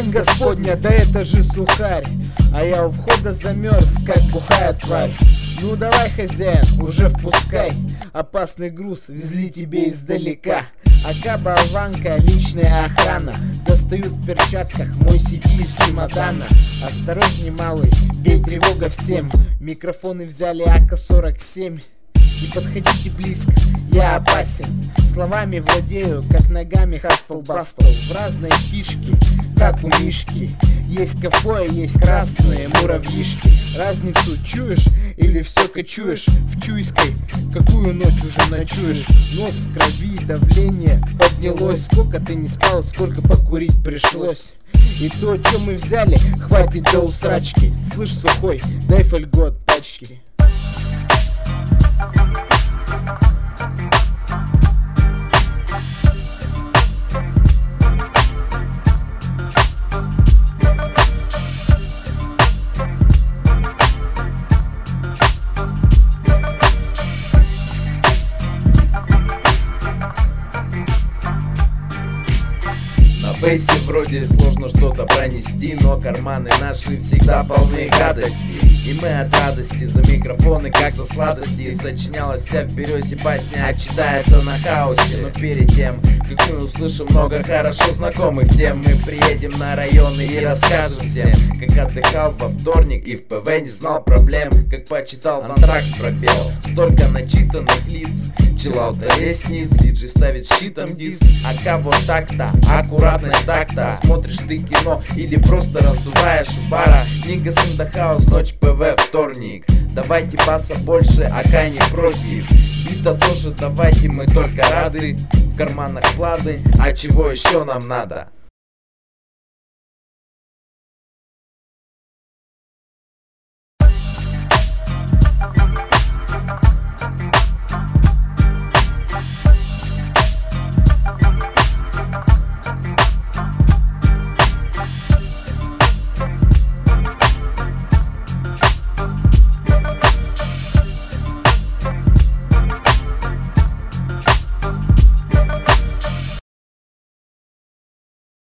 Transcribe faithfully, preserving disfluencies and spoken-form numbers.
Тень Господня, да это же сухарь, а я у входа замерз, как бухая тварь. Ну давай, хозяин, уже впускай, опасный груз везли тебе издалека. Ака болванка, личная охрана, достают в перчатках мой си ди из чемодана. Осторожней, малый, бей тревога всем, микрофоны взяли а ка сорок семь. Не подходите близко, я опасен, словами владею, как ногами хастл-бастл. В разные фишки, как у Мишки, есть кафе, есть красные муравьишки. Разницу чуешь или все кочуешь в Чуйской? Какую ночь уже ночуешь? Нос в крови, давление поднялось. Сколько ты не спал, сколько покурить пришлось. И то, что мы взяли, хватит до усрачки. Слышь, сухой, дай фольгу от пачки. В фейсе вроде сложно что-то пронести, но карманы наши всегда полны гадости. И мы от радости за микрофоны, как за сладости. Сочинялась вся в березе басня, а читается на хаосе. Но перед тем, как мы услышим много хорошо знакомых тем, мы приедем на районы и расскажем всем, как отдыхал во вторник и в пэ вэ не знал проблем, как почитал антракт пропел. Столько начитанных лиц, чиллаут ресниц, диджей ставит щитом диск. Ака вот так-то, аккуратно так-то. Смотришь ты кино или просто раздуваешь у бара. Нигас in the house, ночь пэ вэ, вторник. Давайте баса больше, ака не против. Бита тоже давайте, мы только рады. В карманах клады, а чего еще нам надо?